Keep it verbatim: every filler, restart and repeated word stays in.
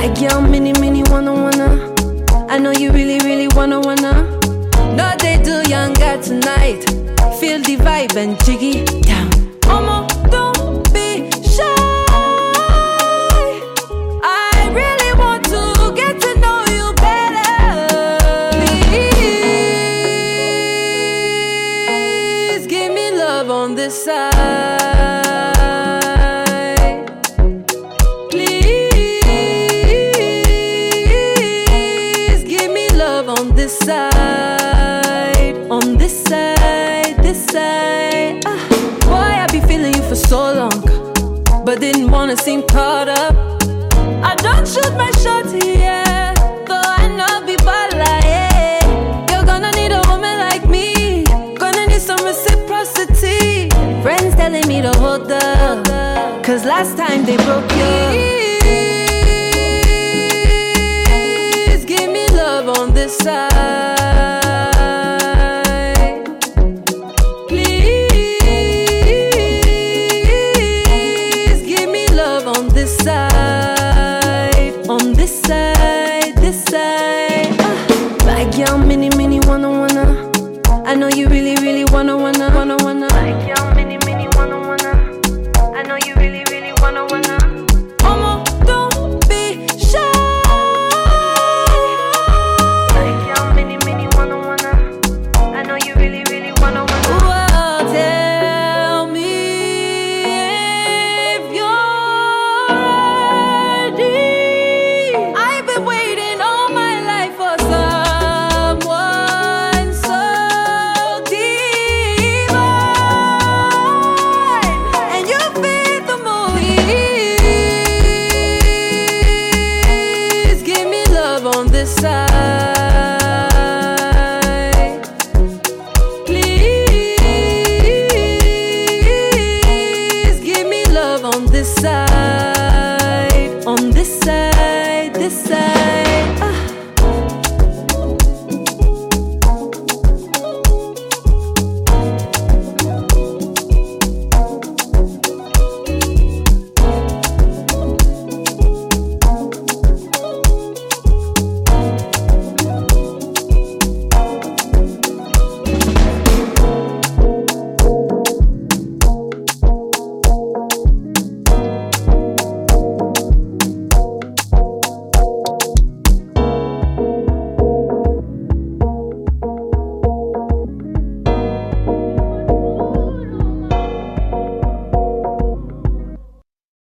Like yo, mini, mini, wanna, wanna. I know you really, really wanna, wanna. No, they do younger tonight. Feel the vibe and jiggy down. Omo, don't be shy. I really want to get to know you better. Please give me love on this side. Please give me love on this side. On this side, this side. Ah. Boy, I be feeling you for so long, but didn't wanna seem caught up. I don't shoot my shot here, though I know people like, yeah. You're gonna need a woman like me, gonna need some reciprocity. Friends telling me to hold up, cause last time they broke you. Please give me love on this side.